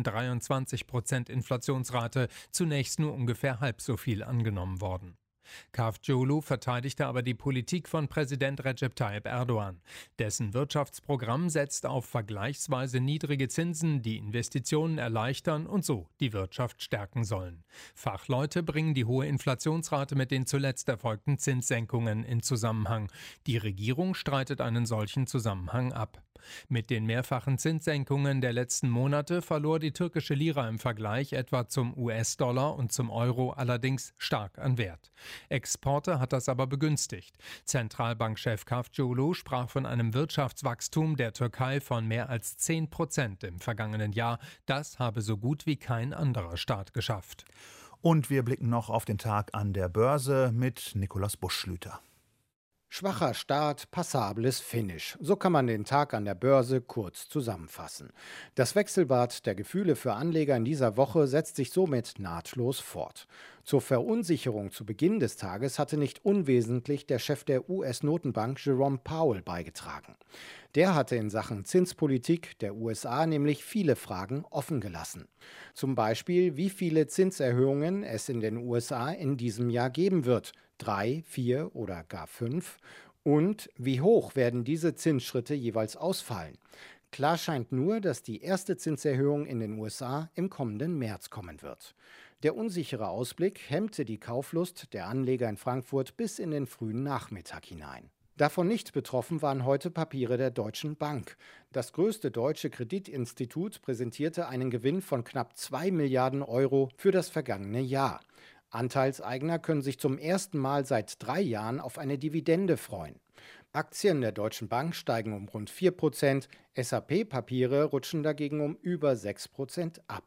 23% Inflationsrate zunächst nur ungefähr halb so viel angenommen worden. Kavcıoğlu verteidigte aber die Politik von Präsident Recep Tayyip Erdoğan. Dessen Wirtschaftsprogramm setzt auf vergleichsweise niedrige Zinsen, die Investitionen erleichtern und so die Wirtschaft stärken sollen. Fachleute bringen die hohe Inflationsrate mit den zuletzt erfolgten Zinssenkungen in Zusammenhang. Die Regierung streitet einen solchen Zusammenhang ab. Mit den mehrfachen Zinssenkungen der letzten Monate verlor die türkische Lira im Vergleich etwa zum US-Dollar und zum Euro allerdings stark an Wert. Exporte hat das aber begünstigt. Zentralbankchef Kavcıoğlu sprach von einem Wirtschaftswachstum der Türkei von mehr als 10% im vergangenen Jahr. Das habe so gut wie kein anderer Staat geschafft. Und wir blicken noch auf den Tag an der Börse mit Nikolaus Buschlüter. Schwacher Start, passables Finish. So kann man den Tag an der Börse kurz zusammenfassen. Das Wechselbad der Gefühle für Anleger in dieser Woche setzt sich somit nahtlos fort. Zur Verunsicherung zu Beginn des Tages hatte nicht unwesentlich der Chef der US-Notenbank Jerome Powell beigetragen. Der hatte in Sachen Zinspolitik der USA nämlich viele Fragen offen gelassen. Zum Beispiel, wie viele Zinserhöhungen es in den USA in diesem Jahr geben wird. 3, 4 oder gar 5? Und wie hoch werden diese Zinsschritte jeweils ausfallen? Klar scheint nur, dass die erste Zinserhöhung in den USA im kommenden März kommen wird. Der unsichere Ausblick hemmte die Kauflust der Anleger in Frankfurt bis in den frühen Nachmittag hinein. Davon nicht betroffen waren heute Papiere der Deutschen Bank. Das größte deutsche Kreditinstitut präsentierte einen Gewinn von knapp 2 Milliarden Euro für das vergangene Jahr. Anteilseigner können sich zum ersten Mal seit 3 Jahren auf eine Dividende freuen. Aktien der Deutschen Bank steigen um rund 4%, SAP-Papiere rutschen dagegen um über 6% ab.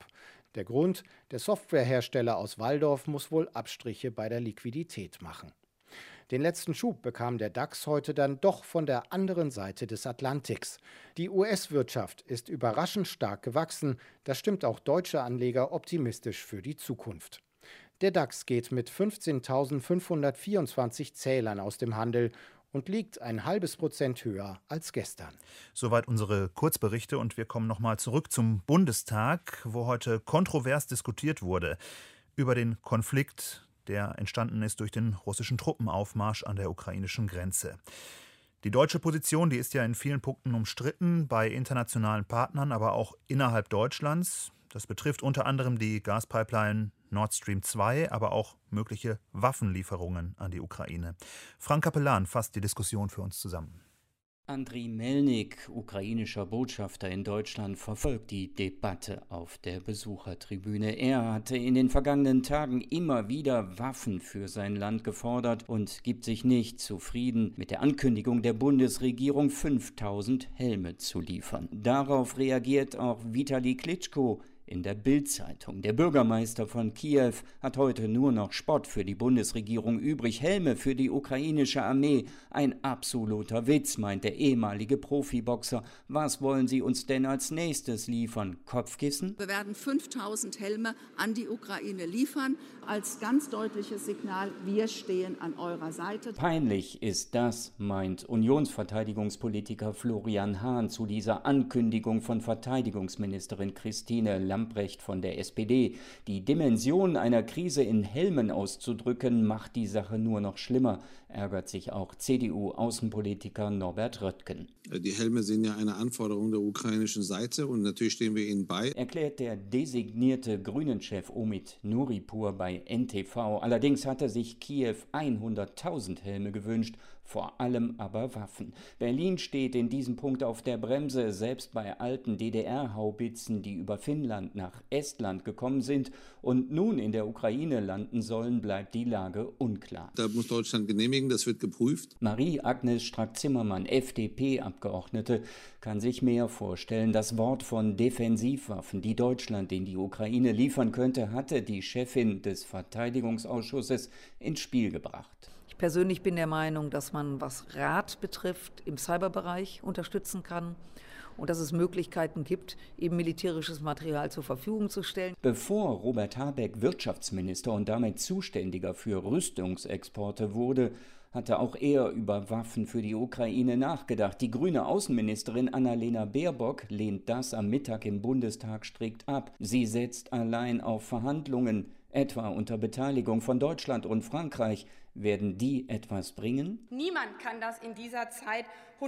Der Grund, der Softwarehersteller aus Walldorf muss wohl Abstriche bei der Liquidität machen. Den letzten Schub bekam der DAX heute dann doch von der anderen Seite des Atlantiks. Die US-Wirtschaft ist überraschend stark gewachsen. Das stimmt auch deutsche Anleger optimistisch für die Zukunft. Der DAX geht mit 15.524 Zählern aus dem Handel und liegt 0,5% höher als gestern. Soweit unsere Kurzberichte und wir kommen nochmal zurück zum Bundestag, wo heute kontrovers diskutiert wurde über den Konflikt, der entstanden ist durch den russischen Truppenaufmarsch an der ukrainischen Grenze. Die deutsche Position, die ist ja in vielen Punkten umstritten, bei internationalen Partnern, aber auch innerhalb Deutschlands. Das betrifft unter anderem die Gaspipeline Nord Stream 2, aber auch mögliche Waffenlieferungen an die Ukraine. Frank Capellan fasst die Diskussion für uns zusammen. Andriy Melnik, ukrainischer Botschafter in Deutschland, verfolgt die Debatte auf der Besuchertribüne. Er hatte in den vergangenen Tagen immer wieder Waffen für sein Land gefordert und gibt sich nicht zufrieden mit der Ankündigung der Bundesregierung, 5000 Helme zu liefern. Darauf reagiert auch Vitali Klitschko in der Bild-Zeitung. Der Bürgermeister von Kiew hat heute nur noch Spott für die Bundesregierung übrig. Helme für die ukrainische Armee. Ein absoluter Witz, meint der ehemalige Profiboxer. Was wollen Sie uns denn als nächstes liefern? Kopfkissen? Wir werden 5000 Helme an die Ukraine liefern. Als ganz deutliches Signal, wir stehen an eurer Seite. Peinlich ist das, meint Unionsverteidigungspolitiker Florian Hahn zu dieser Ankündigung von Verteidigungsministerin Christine Lambrecht von der SPD. Die Dimension einer Krise in Helmen auszudrücken, macht die Sache nur noch schlimmer, ärgert sich auch CDU-Außenpolitiker Norbert Röttgen. Die Helme sind ja eine Anforderung der ukrainischen Seite und natürlich stehen wir ihnen bei. Erklärt der designierte Grünen-Chef Omid Nuripur bei NTV. Allerdings hatte sich Kiew 100.000 Helme gewünscht, vor allem aber Waffen. Berlin steht in diesem Punkt auf der Bremse, selbst bei alten DDR-Haubitzen, die über Finnland nach Estland gekommen sind und nun in der Ukraine landen sollen, bleibt die Lage unklar. Da muss Deutschland genehmigen, das wird geprüft. Marie-Agnes Strack-Zimmermann, FDP-Abgeordnete, kann sich mehr vorstellen. Das Wort von Defensivwaffen, die Deutschland in die Ukraine liefern könnte, hatte die Chefin des Verteidigungsausschusses ins Spiel gebracht. Ich persönlich bin der Meinung, dass man, was Rat betrifft, im Cyberbereich unterstützen kann und dass es Möglichkeiten gibt, eben militärisches Material zur Verfügung zu stellen. Bevor Robert Habeck Wirtschaftsminister und damit Zuständiger für Rüstungsexporte wurde, hatte auch er über Waffen für die Ukraine nachgedacht. Die grüne Außenministerin Annalena Baerbock lehnt das am Mittag im Bundestag strikt ab. Sie setzt allein auf Verhandlungen, etwa unter Beteiligung von Deutschland und Frankreich. Werden die etwas bringen? Niemand kann das in dieser Zeit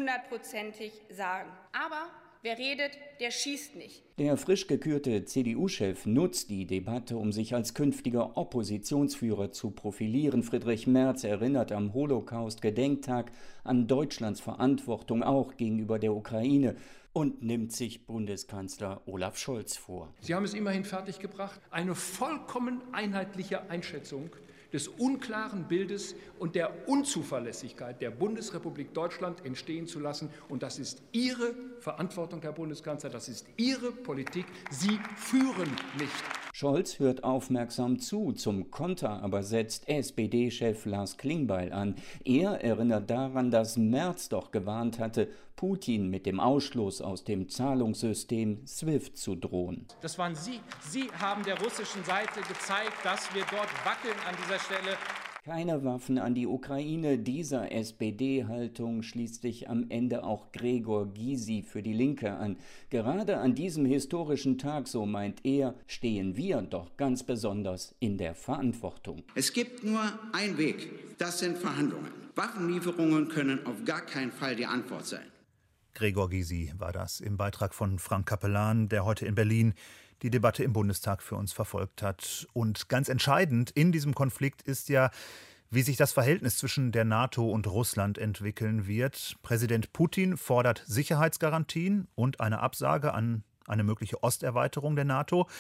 100%ig sagen. Aber wer redet, der schießt nicht. Der frisch gekürte CDU-Chef nutzt die Debatte, um sich als künftiger Oppositionsführer zu profilieren. Friedrich Merz erinnert am Holocaust-Gedenktag an Deutschlands Verantwortung auch gegenüber der Ukraine und nimmt sich Bundeskanzler Olaf Scholz vor. Sie haben es immerhin fertiggebracht, eine vollkommen einheitliche Einschätzung des unklaren Bildes und der Unzuverlässigkeit der Bundesrepublik Deutschland entstehen zu lassen. Und das ist Ihre Verantwortung, Herr Bundeskanzler, das ist Ihre Politik. Sie führen nicht. Scholz hört aufmerksam zu, zum Konter aber setzt SPD-Chef Lars Klingbeil an. Er erinnert daran, dass Merz doch gewarnt hatte, Putin mit dem Ausschluss aus dem Zahlungssystem SWIFT zu drohen. Das waren Sie. Sie haben der russischen Seite gezeigt, dass wir dort wackeln an dieser Stelle. Keine Waffen an die Ukraine. Dieser SPD-Haltung schließt sich am Ende auch Gregor Gysi für die Linke an. Gerade an diesem historischen Tag, so meint er, stehen wir doch ganz besonders in der Verantwortung. Es gibt nur einen Weg, das sind Verhandlungen. Waffenlieferungen können auf gar keinen Fall die Antwort sein. Gregor Gysi war das im Beitrag von Frank Capellan, der heute in Berlin die Debatte im Bundestag für uns verfolgt hat. Und ganz entscheidend in diesem Konflikt ist ja, wie sich das Verhältnis zwischen der NATO und Russland entwickeln wird. Präsident Putin fordert Sicherheitsgarantien und eine Absage an eine mögliche Osterweiterung der NATO.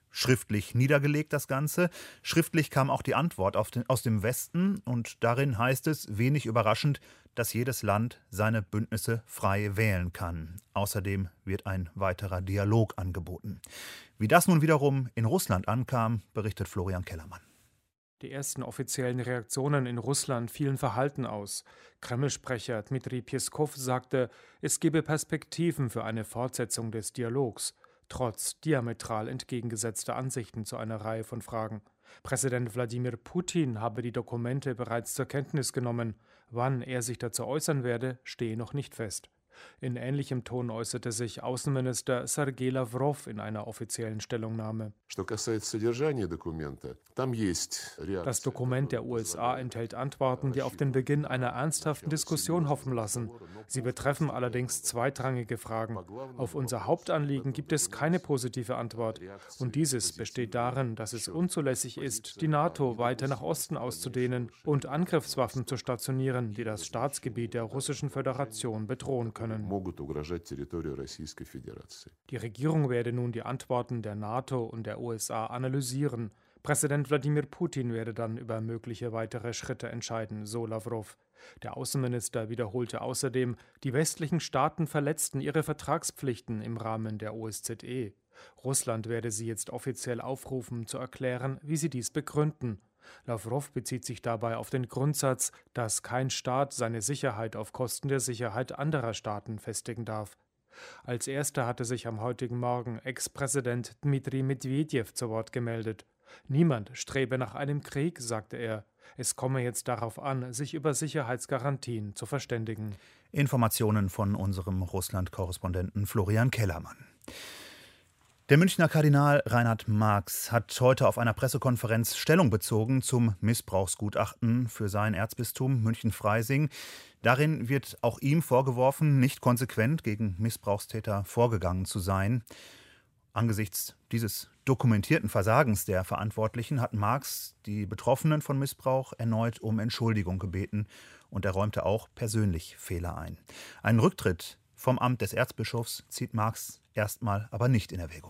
schriftlich niedergelegt, das Ganze. Schriftlich kam auch die Antwort aus dem Westen und darin heißt es, wenig überraschend, dass jedes Land seine Bündnisse frei wählen kann. Außerdem wird ein weiterer Dialog angeboten. Wie das nun wiederum in Russland ankam, berichtet Florian Kellermann. Die ersten offiziellen Reaktionen in Russland fielen verhalten aus. Kreml-Sprecher Dmitri Peskow sagte, es gebe Perspektiven für eine Fortsetzung des Dialogs, trotz diametral entgegengesetzter Ansichten zu einer Reihe von Fragen. Präsident Wladimir Putin habe die Dokumente bereits zur Kenntnis genommen. Wann er sich dazu äußern werde, stehe noch nicht fest. In ähnlichem Ton äußerte sich Außenminister Sergei Lavrov in einer offiziellen Stellungnahme. Das Dokument der USA enthält Antworten, die auf den Beginn einer ernsthaften Diskussion hoffen lassen. Sie betreffen allerdings zweitrangige Fragen. Auf unser Hauptanliegen gibt es keine positive Antwort. Und dieses besteht darin, dass es unzulässig ist, die NATO weiter nach Osten auszudehnen und Angriffswaffen zu stationieren, die das Staatsgebiet der Russischen Föderation bedrohen können. Die Regierung werde nun die Antworten der NATO und der USA analysieren. Präsident Wladimir Putin werde dann über mögliche weitere Schritte entscheiden, so Lavrov. Der Außenminister wiederholte außerdem, die westlichen Staaten verletzten ihre Vertragspflichten im Rahmen der OSZE. Russland werde sie jetzt offiziell aufrufen, zu erklären, wie sie dies begründen. Lavrov bezieht sich dabei auf den Grundsatz, dass kein Staat seine Sicherheit auf Kosten der Sicherheit anderer Staaten festigen darf. Als erster hatte sich am heutigen Morgen Ex-Präsident Dmitri Medwedew zu Wort gemeldet. Niemand strebe nach einem Krieg, sagte er. Es komme jetzt darauf an, sich über Sicherheitsgarantien zu verständigen. Informationen von unserem Russland-Korrespondenten Florian Kellermann. Der Münchner Kardinal Reinhard Marx hat heute auf einer Pressekonferenz Stellung bezogen zum Missbrauchsgutachten für sein Erzbistum München-Freising. Darin wird auch ihm vorgeworfen, nicht konsequent gegen Missbrauchstäter vorgegangen zu sein. Angesichts dieses dokumentierten Versagens der Verantwortlichen hat Marx die Betroffenen von Missbrauch erneut um Entschuldigung gebeten und er räumte auch persönlich Fehler ein. Einen Rücktritt vom Amt des Erzbischofs zieht Marx erstmal aber nicht in Erwägung.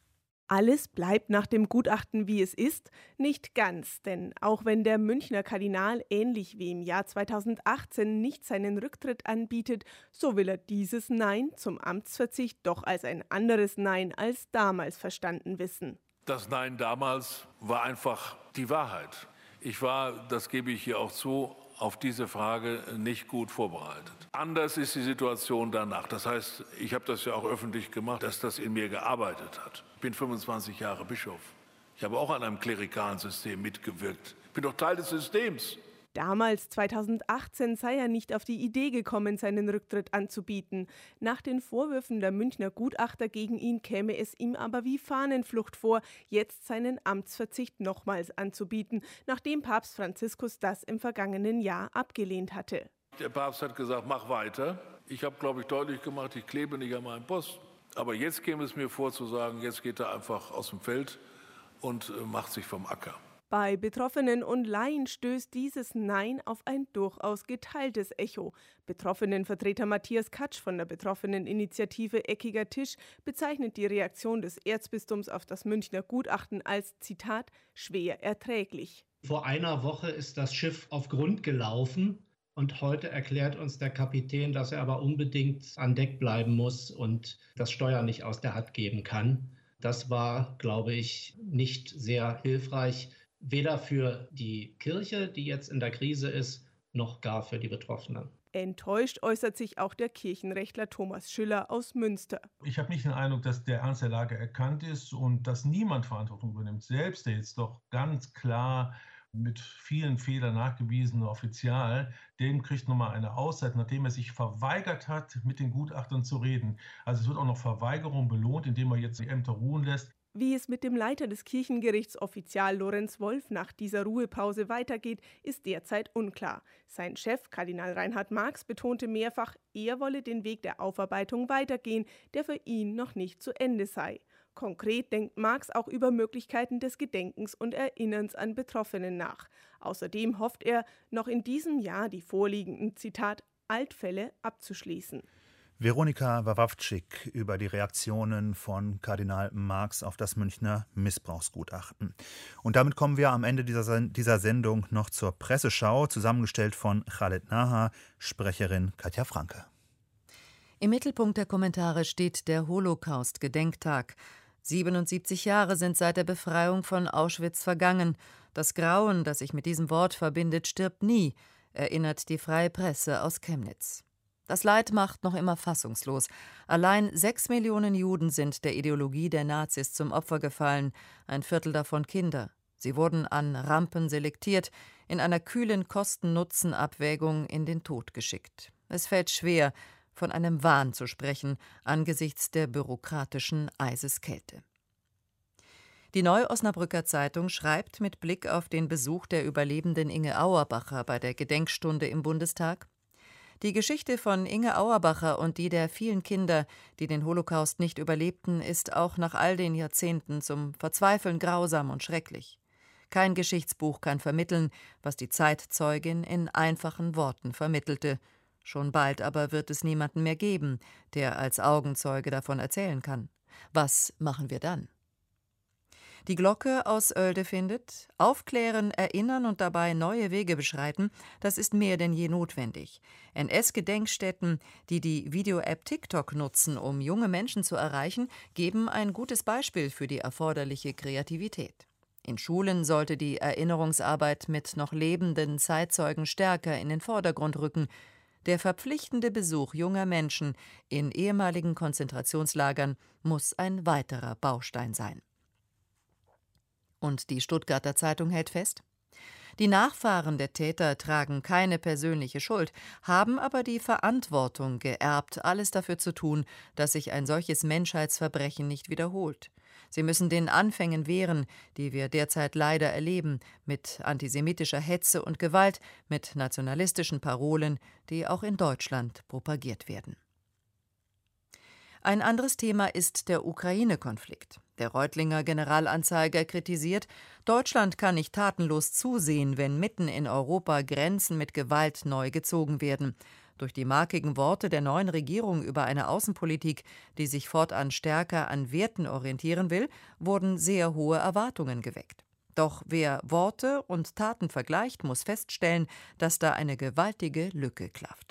Alles bleibt nach dem Gutachten, wie es ist, nicht ganz, denn auch wenn der Münchner Kardinal ähnlich wie im Jahr 2018 nicht seinen Rücktritt anbietet, so will er dieses Nein zum Amtsverzicht doch als ein anderes Nein als damals verstanden wissen. Das Nein damals war einfach die Wahrheit. Ich war, das gebe ich hier auch zu, auf diese Frage nicht gut vorbereitet. Anders ist die Situation danach. Das heißt, ich habe das ja auch öffentlich gemacht, dass das in mir gearbeitet hat. Ich bin 25 Jahre Bischof. Ich habe auch an einem klerikalen System mitgewirkt. Ich bin doch Teil des Systems. Damals, 2018, sei er nicht auf die Idee gekommen, seinen Rücktritt anzubieten. Nach den Vorwürfen der Münchner Gutachter gegen ihn käme es ihm aber wie Fahnenflucht vor, jetzt seinen Amtsverzicht nochmals anzubieten, nachdem Papst Franziskus das im vergangenen Jahr abgelehnt hatte. Der Papst hat gesagt, mach weiter. Ich habe, glaube ich, deutlich gemacht, ich klebe nicht an meinem Posten. Aber jetzt käme es mir vor zu sagen, jetzt geht er einfach aus dem Feld und macht sich vom Acker. Bei Betroffenen und Laien stößt dieses Nein auf ein durchaus geteiltes Echo. Betroffenenvertreter Matthias Katsch von der Betroffeneninitiative Eckiger Tisch bezeichnet die Reaktion des Erzbistums auf das Münchner Gutachten als, Zitat, schwer erträglich. Vor einer Woche ist das Schiff auf Grund gelaufen und heute erklärt uns der Kapitän, dass er aber unbedingt an Deck bleiben muss und das Steuer nicht aus der Hand geben kann. Das war, glaube ich, nicht sehr hilfreich. Weder für die Kirche, die jetzt in der Krise ist, noch gar für die Betroffenen. Enttäuscht äußert sich auch der Kirchenrechtler Thomas Schüller aus Münster. Ich habe nicht den Eindruck, dass der Ernst der Lage erkannt ist und dass niemand Verantwortung übernimmt. Selbst der jetzt doch ganz klar mit vielen Fehlern nachgewiesene Offizial, dem kriegt nochmal eine Auszeit, nachdem er sich verweigert hat, mit den Gutachtern zu reden. Also es wird auch noch Verweigerung belohnt, indem er jetzt die Ämter ruhen lässt. Wie es mit dem Leiter des Kirchengerichts Offizial Lorenz Wolf nach dieser Ruhepause weitergeht, ist derzeit unklar. Sein Chef, Kardinal Reinhard Marx, betonte mehrfach, er wolle den Weg der Aufarbeitung weitergehen, der für ihn noch nicht zu Ende sei. Konkret denkt Marx auch über Möglichkeiten des Gedenkens und Erinnerns an Betroffenen nach. Außerdem hofft er, noch in diesem Jahr die vorliegenden, Zitat, Altfälle abzuschließen. Veronika Wawawczyk über die Reaktionen von Kardinal Marx auf das Münchner Missbrauchsgutachten. Und damit kommen wir am Ende dieser Sendung noch zur Presseschau, zusammengestellt von Khaled Naha, Sprecherin Katja Franke. Im Mittelpunkt der Kommentare steht der Holocaust-Gedenktag. 77 Jahre sind seit der Befreiung von Auschwitz vergangen. Das Grauen, das sich mit diesem Wort verbindet, stirbt nie, erinnert die Freie Presse aus Chemnitz. Das Leid macht noch immer fassungslos. Allein 6 Millionen Juden sind der Ideologie der Nazis zum Opfer gefallen, ein Viertel davon Kinder. Sie wurden an Rampen selektiert, in einer kühlen Kosten-Nutzen-Abwägung in den Tod geschickt. Es fällt schwer, von einem Wahn zu sprechen, angesichts der bürokratischen Eiseskälte. Die Neu-Osnabrücker Zeitung schreibt mit Blick auf den Besuch der Überlebenden Inge Auerbacher bei der Gedenkstunde im Bundestag: Die Geschichte von Inge Auerbacher und die der vielen Kinder, die den Holocaust nicht überlebten, ist auch nach all den Jahrzehnten zum Verzweifeln grausam und schrecklich. Kein Geschichtsbuch kann vermitteln, was die Zeitzeugin in einfachen Worten vermittelte. Schon bald aber wird es niemanden mehr geben, der als Augenzeuge davon erzählen kann. Was machen wir dann? Die Glocke aus Oelde findet: Aufklären, erinnern und dabei neue Wege beschreiten, das ist mehr denn je notwendig. NS-Gedenkstätten, die die Video-App TikTok nutzen, um junge Menschen zu erreichen, geben ein gutes Beispiel für die erforderliche Kreativität. In Schulen sollte die Erinnerungsarbeit mit noch lebenden Zeitzeugen stärker in den Vordergrund rücken. Der verpflichtende Besuch junger Menschen in ehemaligen Konzentrationslagern muss ein weiterer Baustein sein. Und die Stuttgarter Zeitung hält fest: Die Nachfahren der Täter tragen keine persönliche Schuld, haben aber die Verantwortung geerbt, alles dafür zu tun, dass sich ein solches Menschheitsverbrechen nicht wiederholt. Sie müssen den Anfängen wehren, die wir derzeit leider erleben, mit antisemitischer Hetze und Gewalt, mit nationalistischen Parolen, die auch in Deutschland propagiert werden. Ein anderes Thema ist der Ukraine-Konflikt. Der Reutlinger Generalanzeiger kritisiert: Deutschland kann nicht tatenlos zusehen, wenn mitten in Europa Grenzen mit Gewalt neu gezogen werden. Durch die markigen Worte der neuen Regierung über eine Außenpolitik, die sich fortan stärker an Werten orientieren will, wurden sehr hohe Erwartungen geweckt. Doch wer Worte und Taten vergleicht, muss feststellen, dass da eine gewaltige Lücke klafft.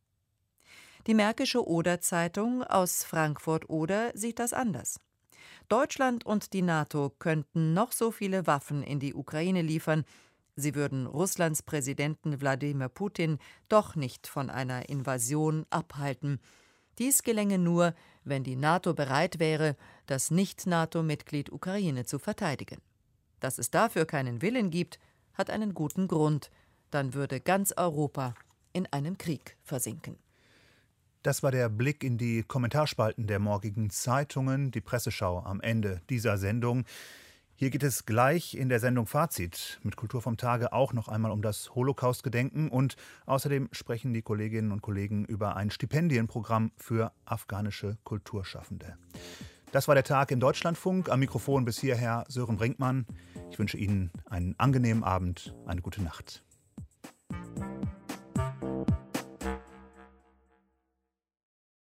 Die Märkische Oder-Zeitung aus Frankfurt-Oder sieht das anders. Deutschland und die NATO könnten noch so viele Waffen in die Ukraine liefern. Sie würden Russlands Präsidenten Wladimir Putin doch nicht von einer Invasion abhalten. Dies gelänge nur, wenn die NATO bereit wäre, das Nicht-NATO-Mitglied Ukraine zu verteidigen. Dass es dafür keinen Willen gibt, hat einen guten Grund. Dann würde ganz Europa in einem Krieg versinken. Das war der Blick in die Kommentarspalten der morgigen Zeitungen, die Presseschau am Ende dieser Sendung. Hier geht es gleich in der Sendung Fazit mit Kultur vom Tage auch noch einmal um das Holocaust-Gedenken und außerdem sprechen die Kolleginnen und Kollegen über ein Stipendienprogramm für afghanische Kulturschaffende. Das war der Tag im Deutschlandfunk. Am Mikrofon bis hierher Sören Brinkmann. Ich wünsche Ihnen einen angenehmen Abend, eine gute Nacht.